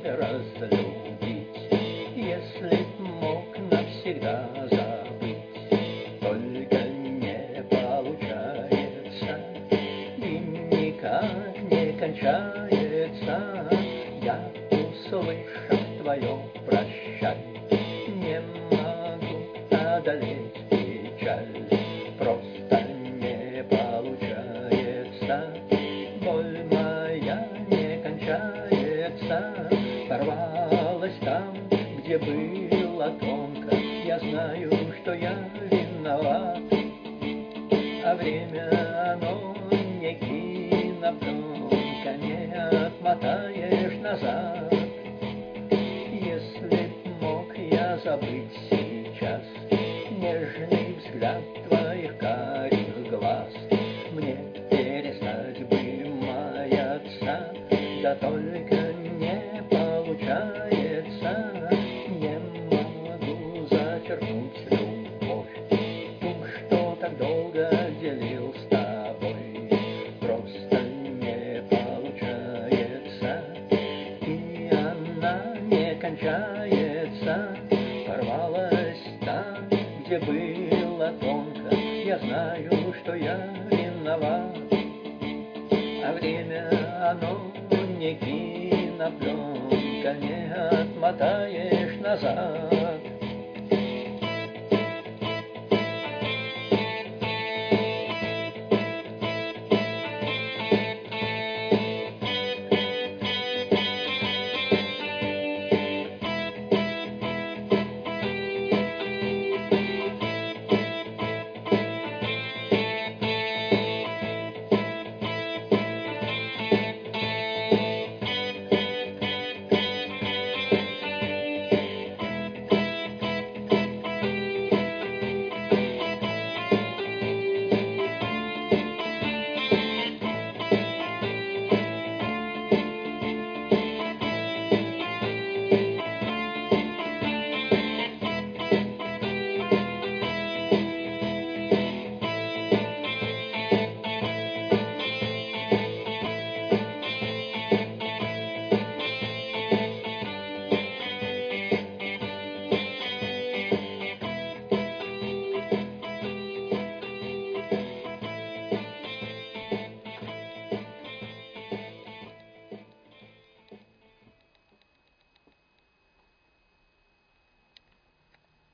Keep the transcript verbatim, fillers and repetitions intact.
разлюбить, если б мог навсегда забыть. Только не получается и никак не кончается. Я, услышав твое прощай, не могу одолеть печаль. Просто не получается, боль моя не кончается. Порвалась там, где было тонко. Я знаю, что я виноват, а время оно не кинопленка, не отмотаешь назад. Если б мог я забыть сейчас нежный взгляд твоих карих глаз, мне перестать бы маяться, да только не получается. Не могу зачеркнуть любовь, ту, что так долго делил с тобой. Просто не получается, и она не кончается. Порвалась там, где было тонко. Я знаю, что я виноват, а время оно не кинопленка, не отмотаешь назад.